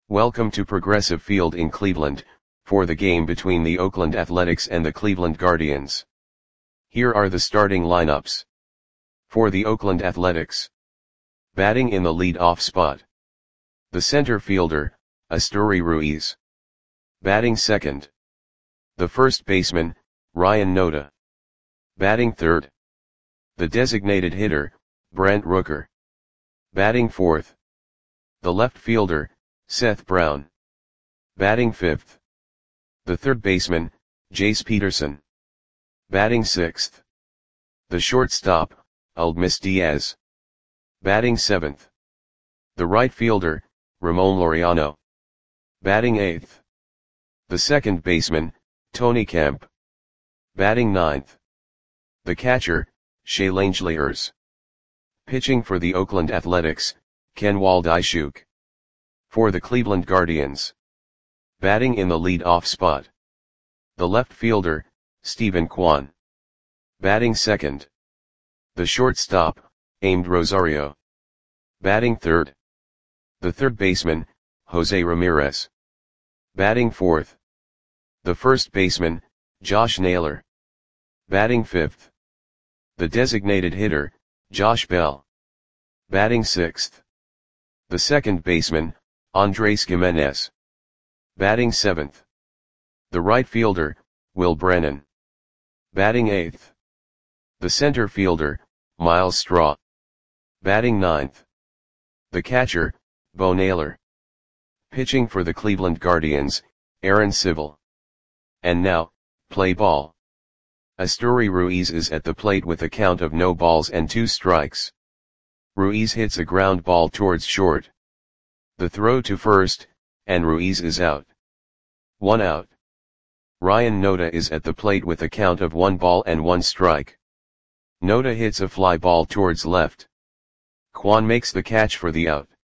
Welcome to Progressive Field in Cleveland, for the game between the Oakland Athletics and the Cleveland Guardians. Here are the starting lineups. For the Oakland Athletics. Batting in the lead-off spot. The center fielder, Esteury Ruiz. Batting second. The first baseman, Ryan Noda. Batting third. The designated hitter, Brent Rooker. Batting fourth. The left fielder, Seth Brown. Batting fifth. The third baseman, Jace Peterson. Batting sixth. The shortstop, Aledmys Diaz. Batting seventh. The right fielder, Ramon Laureano. Batting eighth. The second baseman, Tony Kemp. Batting ninth. The catcher, Shea Langeliers. Pitching for the Oakland Athletics, Ken Waldichuk. For the Cleveland Guardians. Batting in the lead-off spot. The left fielder, Steven Kwan. Batting second. The shortstop, Amed Rosario. Batting third. The third baseman, Jose Ramirez. Batting fourth. The first baseman, Josh Naylor. Batting fifth. The designated hitter, Josh Bell. Batting sixth. The second baseman, Andres Gimenez. Batting seventh. The right fielder, Will Brennan. Batting eighth. The center fielder, Myles Straw. Batting ninth. The catcher, Bo Naylor. Pitching for the Cleveland Guardians, Aaron Civil. And now, play ball. Esteury Ruiz is at the plate with a count of no balls and 2 strikes. Ruiz hits a ground ball towards short. The throw to first, and Ruiz is out. 1 out. Ryan Noda is at the plate with a count of 1 ball and 1 strike. Noda hits a fly ball towards left. Kwan makes the catch for the out.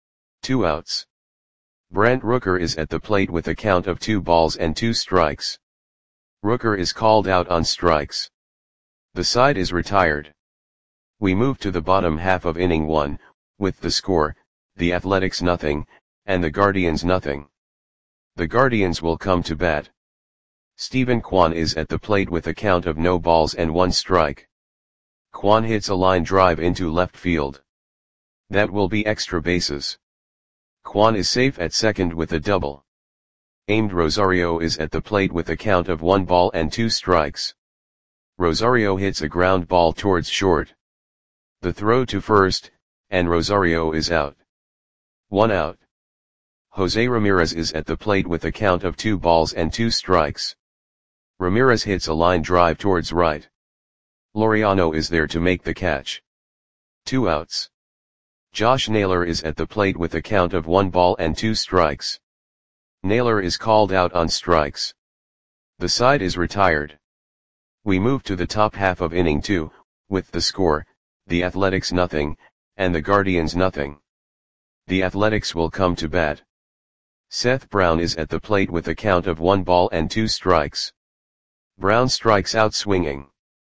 2 outs. Brent Rooker is at the plate with a count of 2 balls and 2 strikes. Rooker is called out on strikes. The side is retired. We move to the bottom half of inning 1, with the score, the Athletics 0, and the Guardians 0. The Guardians will come to bat. Steven Kwan is at the plate with a count of no balls and 1 strike. Kwan hits a line drive into left field. That will be extra bases. Kwan is safe at second with a double. Amed Rosario is at the plate with a count of 1 ball and 2 strikes. Rosario hits a ground ball towards short. The throw to first, and Rosario is out. 1 out. Jose Ramirez is at the plate with a count of 2 balls and 2 strikes. Ramirez hits a line drive towards right. Laureano is there to make the catch. 2 outs. Josh Naylor is at the plate with a count of 1 ball and 2 strikes. Naylor is called out on strikes. The side is retired. We move to the top half of inning 2, with the score, the Athletics 0, and the Guardians 0. The Athletics will come to bat. Seth Brown is at the plate with a count of 1 ball and 2 strikes. Brown strikes out swinging.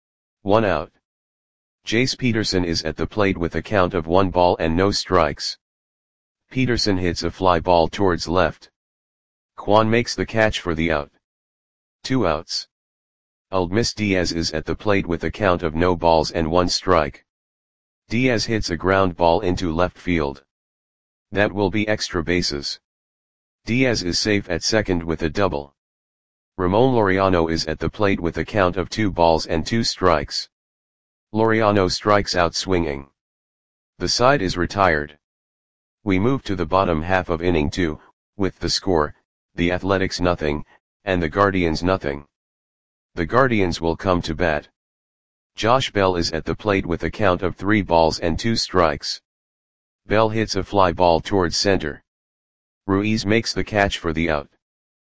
1 out. Jace Peterson is at the plate with a count of 1 ball and no strikes. Peterson hits a fly ball towards left. Kwan makes the catch for the out. 2 outs. Aledmys Diaz is at the plate with a count of no balls and 1 strike. Diaz hits a ground ball into left field. That will be extra bases. Diaz is safe at second with a double. Ramon Laureano is at the plate with a count of 2 balls and 2 strikes. Laureano strikes out swinging. The side is retired. We move to the bottom half of inning 2, with the score, the Athletics 0, and the Guardians 0. The Guardians will come to bat. Josh Bell is at the plate with a count of 3 balls and 2 strikes. Bell hits a fly ball towards center. Ruiz makes the catch for the out.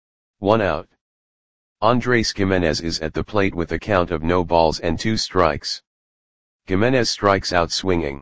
1 out. Andres Gimenez is at the plate with a count of no balls and 2 strikes. Gimenez strikes out swinging.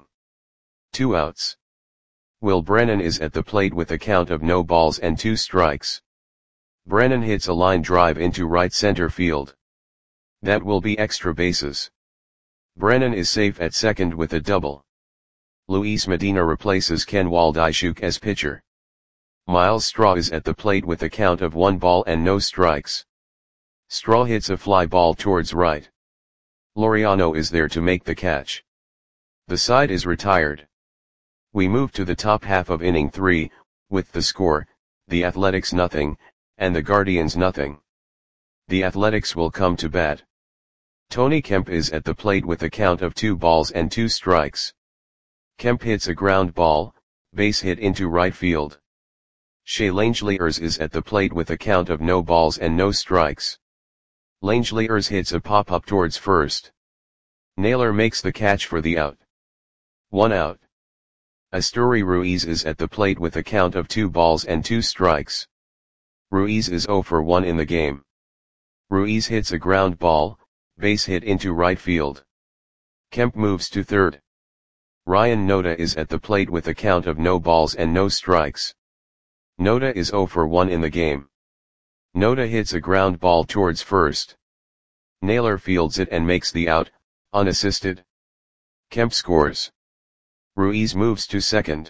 2 outs. Will Brennan is at the plate with a count of no balls and 2 strikes. Brennan hits a line drive into right center field. That will be extra bases. Brennan is safe at second with a double. Luis Medina replaces Ken Waldichuk as pitcher. Miles Straw is at the plate with a count of 1 ball and no strikes. Straw hits a fly ball towards right. Laureano is there to make the catch. The side is retired. We move to the top half of inning 3, with the score, the Athletics nothing, and the Guardians nothing. The Athletics will come to bat. Tony Kemp is at the plate with a count of 2 balls and 2 strikes. Kemp hits a ground ball, base hit into right field. Shea Langeliers is at the plate with a count of no balls and no strikes. Langeliers hits a pop-up towards first. Naylor makes the catch for the out. 1 out. Asturi Ruiz is at the plate with a count of 2 balls and 2 strikes. Ruiz is 0 for 1 in the game. Ruiz hits a ground ball, base hit into right field. Kemp moves to third. Ryan Noda is at the plate with a count of no balls and no strikes. Noda is 0 for 1 in the game. Noda hits a ground ball towards first. Naylor fields it and makes the out, unassisted. Kemp scores. Ruiz moves to second.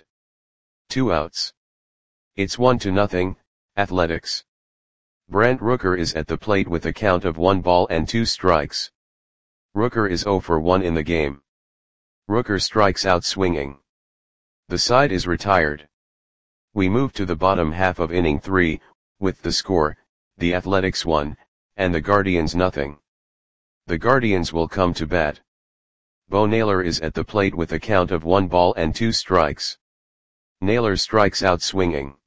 2 outs. It's 1-0, Athletics. Brent Rooker is at the plate with a count of 1 ball and 2 strikes. Rooker is 0 for 1 in the game. Rooker strikes out swinging. The side is retired. We move to the bottom half of inning 3, with the score, the Athletics 1, and the Guardians nothing. The Guardians will come to bat. Bo Naylor is at the plate with a count of 1 ball and 2 strikes. Naylor strikes out swinging.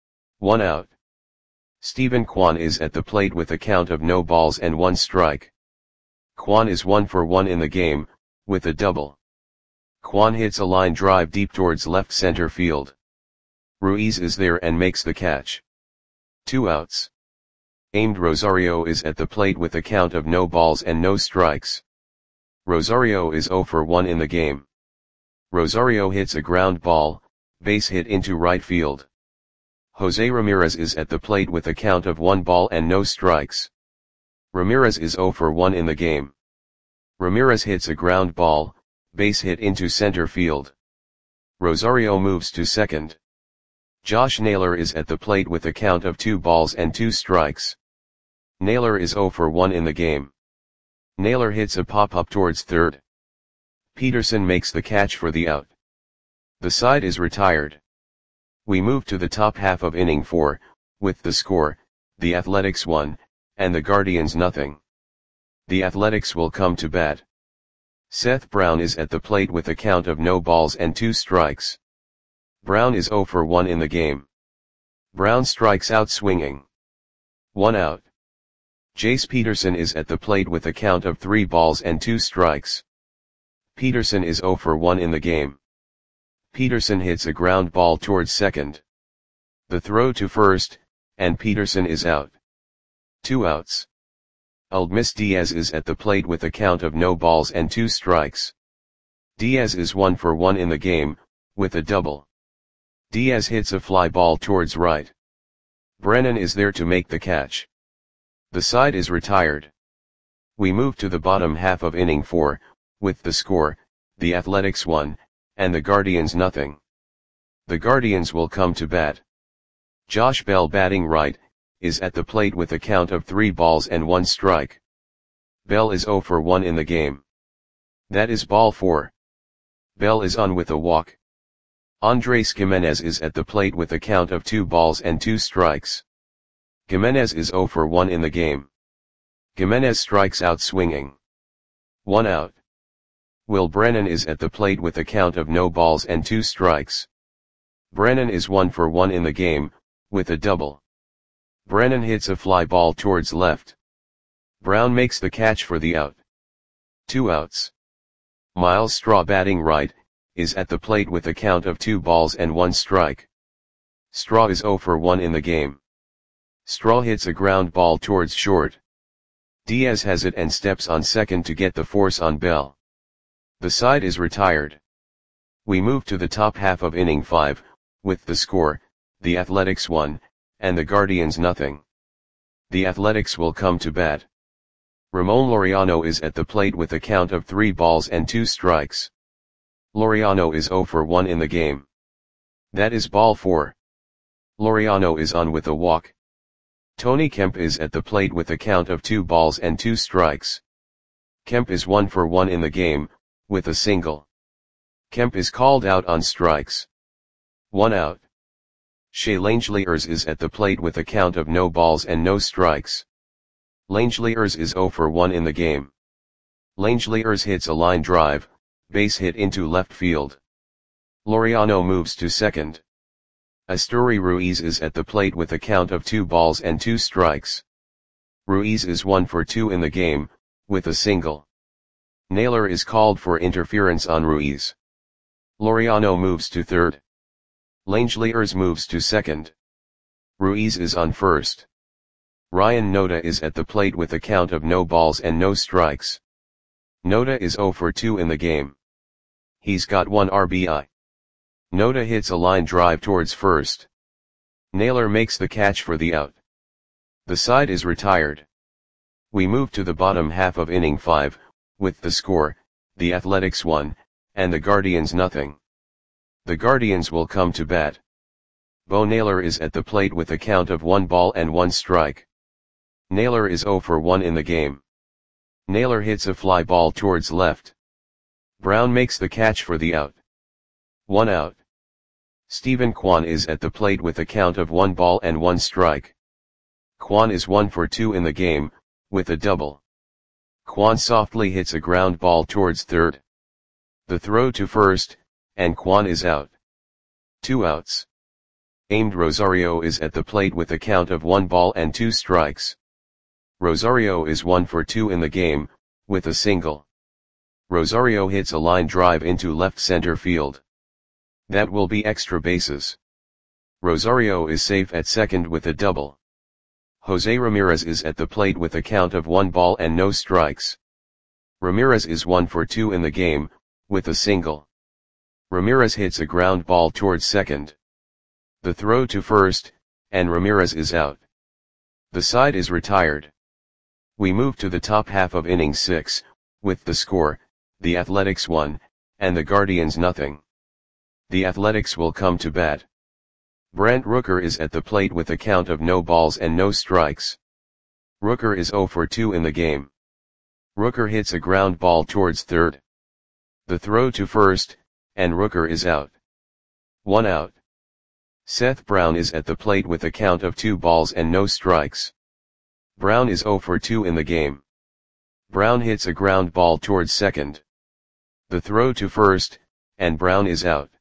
1 out. Stephen Kwan is at the plate with a count of no balls and 1 strike. Kwan is 1 for 1 in the game, with a double. Kwan hits a line drive deep towards left center field. Ruiz is there and makes the catch. 2 outs. Aimed Rosario is at the plate with a count of no balls and no strikes. Rosario is 0 for 1 in the game. Rosario hits a ground ball, base hit into right field. Jose Ramirez is at the plate with a count of 1 ball and no strikes. Ramirez is 0 for 1 in the game. Ramirez hits a ground ball, base hit into center field. Rosario moves to second. Josh Naylor is at the plate with a count of 2 balls and 2 strikes. Naylor is 0 for 1 in the game. Naylor hits a pop-up towards third. Peterson makes the catch for the out. The side is retired. We move to the top half of inning 4, with the score, the Athletics 1, and the Guardians nothing. The Athletics will come to bat. Seth Brown is at the plate with a count of no balls and 2 strikes. Brown is 0 for 1 in the game. Brown strikes out swinging. 1 out. Jace Peterson is at the plate with a count of 3 balls and 2 strikes. Peterson is 0 for 1 in the game. Peterson hits a ground ball towards second. The throw to first, and Peterson is out. 2 outs. Aldmis Diaz is at the plate with a count of no balls and 2 strikes. Diaz is 1 for 1 in the game, with a double. Diaz hits a fly ball towards right. Brennan is there to make the catch. The side is retired. We move to the bottom half of inning 4, with the score, the Athletics 1, and the Guardians nothing. The Guardians will come to bat. Josh Bell batting right, is at the plate with a count of 3 balls and 1 strike. Bell is 0 for 1 in the game. That is ball 4. Bell is on with a walk. Andres Gimenez is at the plate with a count of 2 balls and 2 strikes. Gimenez is 0 for 1 in the game. Gimenez strikes out swinging. 1 out. Will Brennan is at the plate with a count of no balls and 2 strikes. Brennan is 1 for 1 in the game, with a double. Brennan hits a fly ball towards left. Brown makes the catch for the out. 2 outs. Miles Straw batting right, is at the plate with a count of 2 balls and 1 strike. Straw is 0 for 1 in the game. Straw hits a ground ball towards short. Diaz has it and steps on second to get the force on Bell. The side is retired. We move to the top half of inning 5, with the score, the Athletics 1, and the Guardians nothing. The Athletics will come to bat. Ramon Laureano is at the plate with a count of 3 balls and 2 strikes. Laureano is 0 for 1 in the game. That is ball 4. Laureano is on with a walk. Tony Kemp is at the plate with a count of 2 balls and 2 strikes. Kemp is 1 for 1 in the game, with a single. Kemp is called out on strikes. 1 out. Shea Langeliers is at the plate with a count of no balls and no strikes. Langeliers is 0 for 1 in the game. Langeliers hits a line drive, base hit into left field. Laureano moves to second. Asturi Ruiz is at the plate with a count of 2 balls and 2 strikes. Ruiz is 1 for 2 in the game, with a single. Naylor is called for interference on Ruiz. Laureano moves to third. Langeliers moves to second. Ruiz is on first. Ryan Noda is at the plate with a count of no balls and no strikes. Noda is 0 for 2 in the game. He's got 1 RBI. Noda hits a line drive towards first. Naylor makes the catch for the out. The side is retired. We move to the bottom half of inning 5, with the score, the Athletics 1, and the Guardians nothing. The Guardians will come to bat. Bo Naylor is at the plate with a count of 1 ball and 1 strike. Naylor is 0 for 1 in the game. Naylor hits a fly ball towards left. Brown makes the catch for the out. 1 out. Stephen Kwan is at the plate with a count of 1 ball and 1 strike. Kwan is 1 for 2 in the game, with a double. Kwan softly hits a ground ball towards third. The throw to first, and Kwan is out. 2 outs. Aimed Rosario is at the plate with a count of 1 ball and 2 strikes. Rosario is 1 for 2 in the game, with a single. Rosario hits a line drive into left center field. That will be extra bases. Rosario is safe at second with a double. Jose Ramirez is at the plate with a count of 1 ball and no strikes. Ramirez is 1 for 2 in the game, with a single. Ramirez hits a ground ball towards second. The throw to first, and Ramirez is out. The side is retired. We move to the top half of inning 6, with the score, the Athletics 1, and the Guardians nothing. The Athletics will come to bat. Brent Rooker is at the plate with a count of no balls and no strikes. Rooker is 0 for 2 in the game. Rooker hits a ground ball towards third. The throw to first, and Rooker is out. 1 out. Seth Brown is at the plate with a count of 2 balls and no strikes. Brown is 0 for 2 in the game. Brown hits a ground ball towards second. The throw to first, and Brown is out.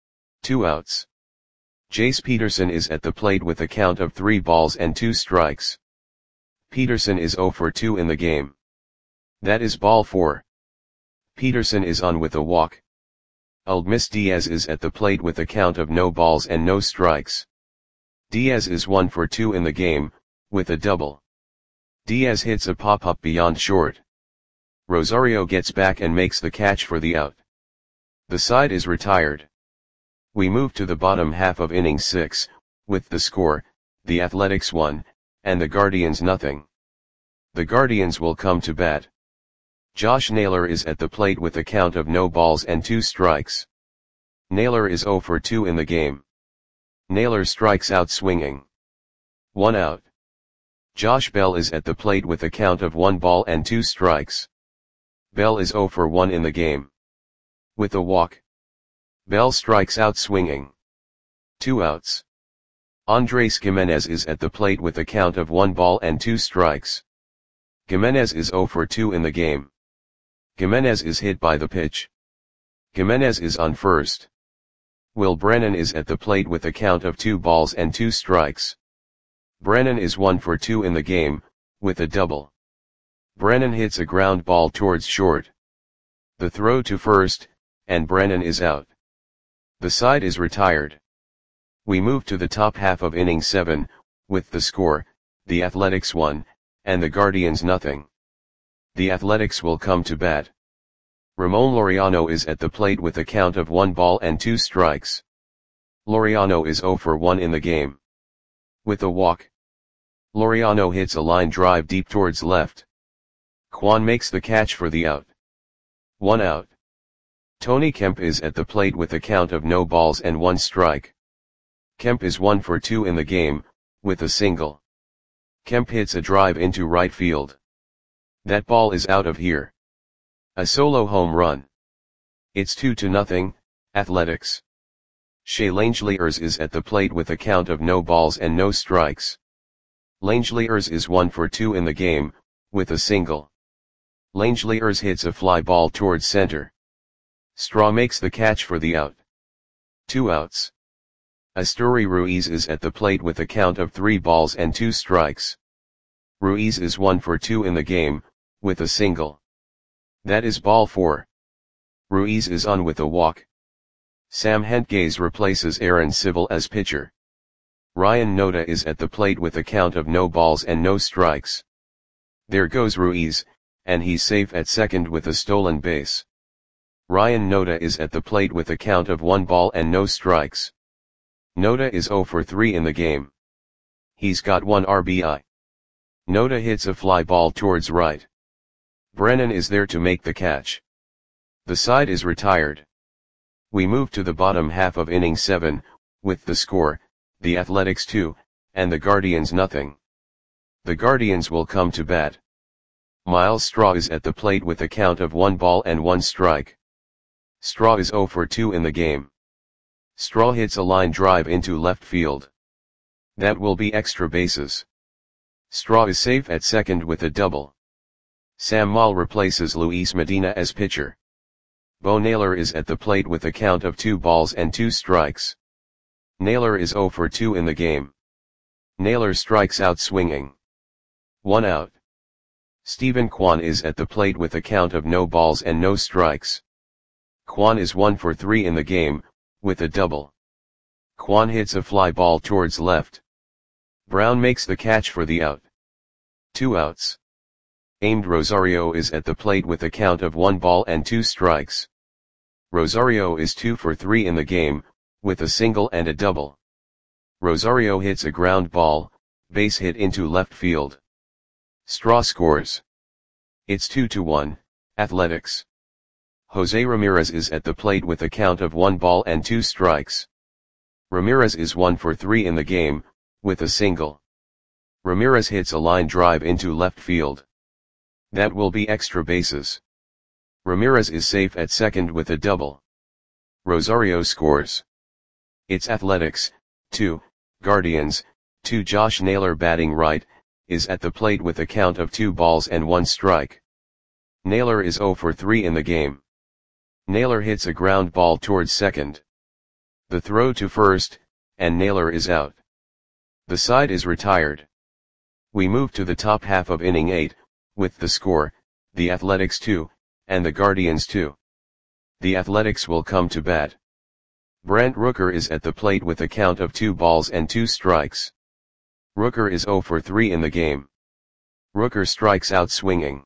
2 outs. Jace Peterson is at the plate with a count of 3 balls and 2 strikes. Peterson is 0 for 2 in the game. That is ball 4. Peterson is on with a walk. Aledmys Diaz is at the plate with a count of no balls and no strikes. Diaz is 1 for 2 in the game, with a double. Diaz hits a pop-up beyond short. Rosario gets back and makes the catch for the out. The side is retired. We move to the bottom half of inning 6, with the score, the Athletics 1, and the Guardians nothing. The Guardians will come to bat. Josh Naylor is at the plate with a count of no balls and 2 strikes. Naylor is 0 for 2 in the game. Naylor strikes out swinging. 1 out. Josh Bell is at the plate with a count of 1 ball and 2 strikes. Bell is 0 for 1 in the game. With a walk. Bell strikes out swinging. 2 outs. Andres Gimenez is at the plate with a count of 1 ball and 2 strikes. Gimenez is 0 for 2 in the game. Gimenez is hit by the pitch. Gimenez is on first. Will Brennan is at the plate with a count of 2 balls and 2 strikes. Brennan is 1 for 2 in the game, with a double. Brennan hits a ground ball towards short. The throw to first, and Brennan is out. The side is retired. We move to the top half of inning 7, with the score, the Athletics 1, and the Guardians nothing. The Athletics will come to bat. Ramon Laureano is at the plate with a count of 1 ball and 2 strikes. Laureano is 0 for 1 in the game. With a walk. Laureano hits a line drive deep towards left. Kwan makes the catch for the out. 1 out. Tony Kemp is at the plate with a count of no balls and 1 strike. Kemp is 1 for 2 in the game, with a single. Kemp hits a drive into right field. That ball is out of here. A solo home run. It's 2-0, Athletics. Shea Langeliers is at the plate with a count of no balls and no strikes. Langeliers is 1 for 2 in the game, with a single. Langeliers hits a fly ball towards center. Straw makes the catch for the out. 2 outs. Asturi Ruiz is at the plate with a count of 3 balls and 2 strikes. Ruiz is 1 for 2 in the game, with a single. That is ball 4. Ruiz is on with a walk. Sam Hentges replaces Aaron Civil as pitcher. Ryan Noda is at the plate with a count of no balls and no strikes. There goes Ruiz, and he's safe at second with a stolen base. Ryan Noda is at the plate with a count of 1 ball and no strikes. Noda is 0 for 3 in the game. He's got 1 RBI. Noda hits a fly ball towards right. Brennan is there to make the catch. The side is retired. We move to the bottom half of inning 7, with the score, the Athletics 2, and the Guardians nothing. The Guardians will come to bat. Miles Straw is at the plate with a count of 1 ball and 1 strike. Straw is 0 for 2 in the game. Straw hits a line drive into left field. That will be extra bases. Straw is safe at second with a double. Sam Moll replaces Luis Medina as pitcher. Bo Naylor is at the plate with a count of 2 balls and 2 strikes. Naylor is 0 for 2 in the game. Naylor strikes out swinging. 1 out. Stephen Kwan is at the plate with a count of no balls and no strikes. Kwan is 1 for 3 in the game, with a double. Kwan hits a fly ball towards left. Brown makes the catch for the out. 2 outs. Aimed Rosario is at the plate with a count of 1 ball and 2 strikes. Rosario is 2 for 3 in the game, with a single and a double. Rosario hits a ground ball, base hit into left field. Straw scores. It's 2-1, Athletics. Jose Ramirez is at the plate with a count of 1 ball and 2 strikes. Ramirez is 1 for 3 in the game, with a single. Ramirez hits a line drive into left field. That will be extra bases. Ramirez is safe at second with a double. Rosario scores. It's Athletics, 2, Guardians, 2. Josh Naylor batting right, is at the plate with a count of 2 balls and 1 strike. Naylor is 0 for 3 in the game. Naylor hits a ground ball towards second. The throw to first, and Naylor is out. The side is retired. We move to the top half of inning 8, with the score, the Athletics 2, and the Guardians 2. The Athletics will come to bat. Brent Rooker is at the plate with a count of 2 balls and 2 strikes. Rooker is 0 for 3 in the game. Rooker strikes out swinging.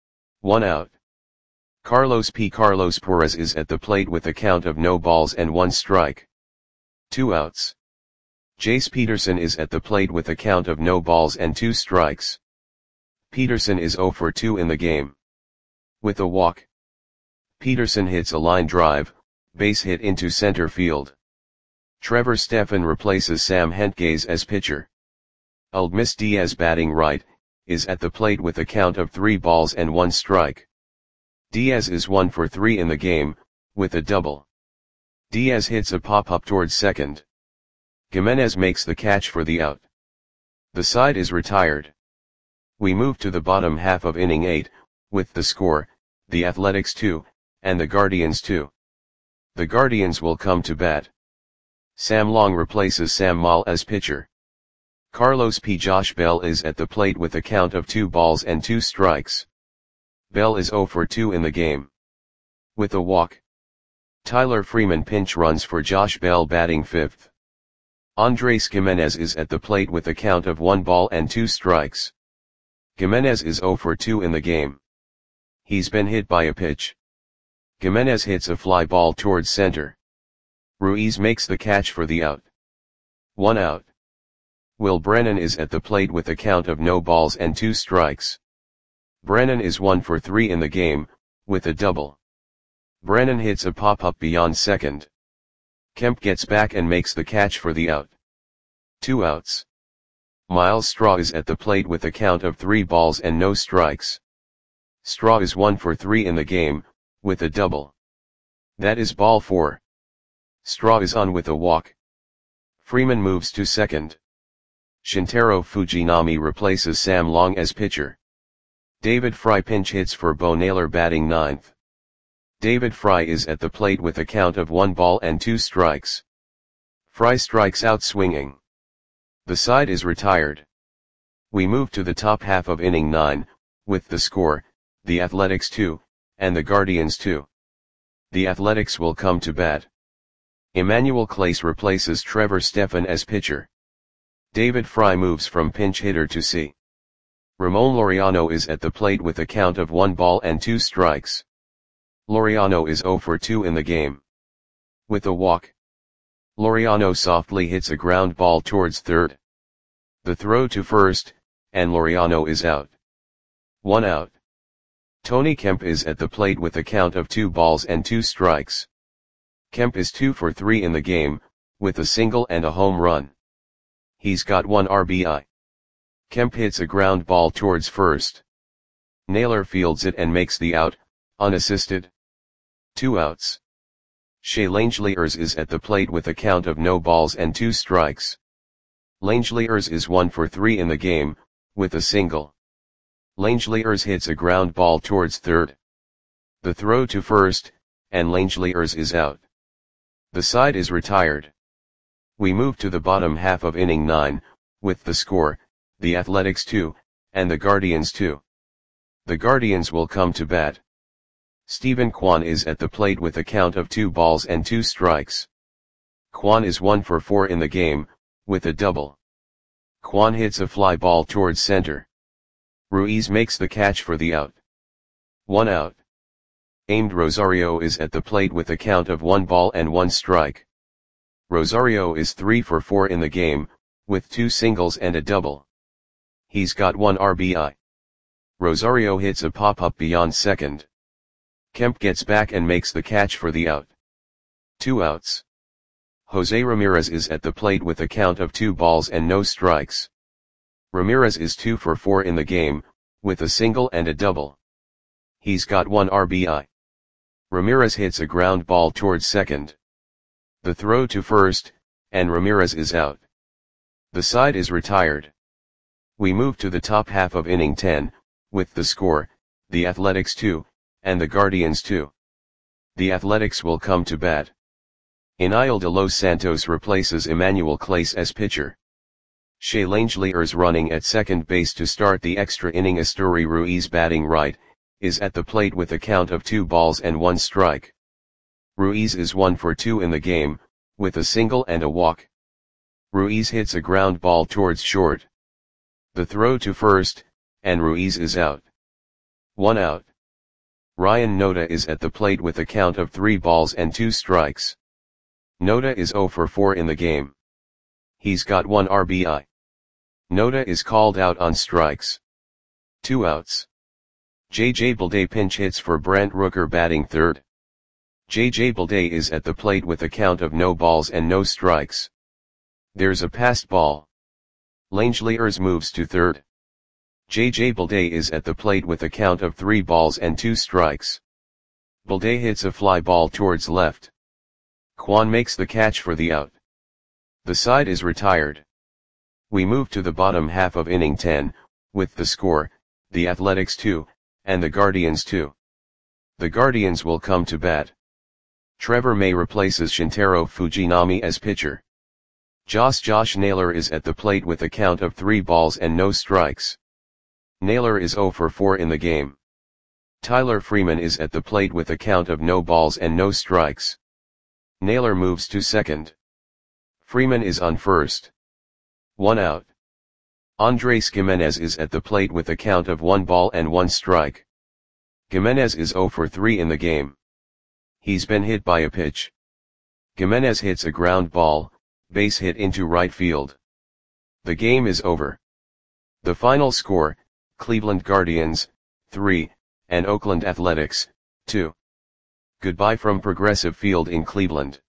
1 out. Carlos Perez is at the plate with a count of no balls and 1 strike. 2 outs. Jace Peterson is at the plate with a count of no balls and 2 strikes. Peterson is 0 for 2 in the game. With a walk. Peterson hits a line drive, base hit into center field. Trevor Stephan replaces Sam Hentges as pitcher. Aledmys Diaz batting right, is at the plate with a count of 3 balls and 1 strike. Diaz is 1 for 3 in the game, with a double. Diaz hits a pop-up towards second. Gimenez makes the catch for the out. The side is retired. We move to the bottom half of inning 8, with the score, the Athletics 2, and the Guardians 2. The Guardians will come to bat. Sam Long replaces Sam Moll as pitcher. Josh Bell is at the plate with a count of 2 balls and 2 strikes. Bell is 0 for 2 in the game. With a walk. Tyler Freeman pinch runs for Josh Bell batting 5th. Andres Gimenez is at the plate with a count of 1 ball and 2 strikes. Gimenez is 0 for 2 in the game. He's been hit by a pitch. Gimenez hits a fly ball towards center. Ruiz makes the catch for the out. 1 out. Will Brennan is at the plate with a count of no balls and 2 strikes. Brennan is 1 for 3 in the game, with a double. Brennan hits a pop-up beyond second. Kemp gets back and makes the catch for the out. 2 outs. Miles Straw is at the plate with a count of 3 balls and no strikes. Straw is 1 for 3 in the game, with a double. That is ball 4. Straw is on with a walk. Freeman moves to second. Shintaro Fujinami replaces Sam Long as pitcher. David Fry pinch hits for Bo Naylor batting ninth. David Fry is at the plate with a count of 1 ball and 2 strikes. Fry strikes out swinging. The side is retired. We move to the top half of inning 9, with the score, the Athletics 2, and the Guardians 2. The Athletics will come to bat. Emmanuel Clase replaces Trevor Stephan as pitcher. David Fry moves from pinch hitter to C. Ramon Laureano is at the plate with a count of 1 ball and 2 strikes. Laureano is 0 for 2 in the game. With a walk, Laureano softly hits a ground ball towards third. The throw to first, and Laureano is out. 1 out. Tony Kemp is at the plate with a count of 2 balls and 2 strikes. Kemp is 2 for 3 in the game, with a single and a home run. He's got 1 RBI. Kemp hits a ground ball towards first. Naylor fields it and makes the out, unassisted. 2 outs. Shea Langeliers is at the plate with a count of no balls and 2 strikes. Langeliers is 1 for 3 in the game, with a single. Langeliers hits a ground ball towards third. The throw to first, and Langeliers is out. The side is retired. We move to the bottom half of inning 9, with the score, the Athletics 2, and the Guardians 2. The Guardians will come to bat. Stephen Kwan is at the plate with a count of 2 balls and 2 strikes. Kwan is 1 for 4 in the game, with a double. Kwan hits a fly ball towards center. Ruiz makes the catch for the out. 1 out. Aimed Rosario is at the plate with a count of 1 ball and 1 strike. Rosario is 3 for 4 in the game, with 2 singles and a double. He's got 1 RBI. Rosario hits a pop-up beyond second. Kemp gets back and makes the catch for the out. 2 outs. Jose Ramirez is at the plate with a count of 2 balls and no strikes. Ramirez is 2 for 4 in the game, with a single and a double. He's got 1 RBI. Ramirez hits a ground ball towards second. The throw to first, and Ramirez is out. The side is retired. We move to the top half of inning 10, with the score, the Athletics 2, and the Guardians 2. The Athletics will come to bat. Iniel de los Santos replaces Emmanuel Clase as pitcher. Shea Langeliers running at second base to start the extra inning. Asturi Ruiz batting right, is at the plate with a count of 2 balls and 1 strike. Ruiz is 1 for 2 in the game, with a single and a walk. Ruiz hits a ground ball towards short. The throw to first, and Ruiz is out. 1 out. Ryan Noda is at the plate with a count of 3 balls and 2 strikes. Noda is 0 for 4 in the game. He's got 1 RBI. Noda is called out on strikes. 2 outs. J.J. Bleday pinch hits for Brent Rooker batting third. J.J. Bleday is at the plate with a count of no balls and no strikes. There's a passed ball. Langeliers moves to third. J.J. Bleday is at the plate with a count of 3 balls and 2 strikes. Bleday hits a fly ball towards left. Kwan makes the catch for the out. The side is retired. We move to the bottom half of inning 10, with the score, the Athletics 2, and the Guardians 2. The Guardians will come to bat. Trevor May replaces Shintaro Fujinami as pitcher. Josh Naylor is at the plate with a count of 3 balls and no strikes. Naylor is 0 for 4 in the game. Tyler Freeman is at the plate with a count of no balls and no strikes. Naylor moves to second. Freeman is on first. 1 out. Andres Gimenez is at the plate with a count of 1 ball and 1 strike. Gimenez is 0 for 3 in the game. He's been hit by a pitch. Gimenez hits a ground ball, base hit into right field. The game is over. The final score, Cleveland Guardians, 3, and Oakland Athletics, 2. Goodbye from Progressive Field in Cleveland.